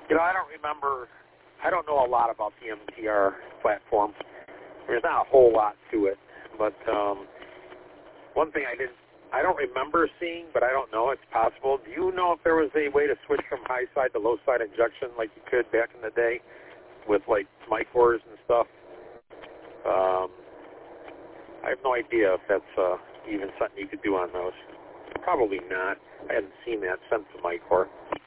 I don't remember. I don't know a lot about the MTR platform. There's not a whole lot to it, but one thing I don't remember seeing, but I don't know. It's possible. Do you know if there was a way to switch from high side to low side injection like you could back in the day with like Micors and stuff? I have no idea if that's even something you could do on those. Probably not. I hadn't seen that since the Micor.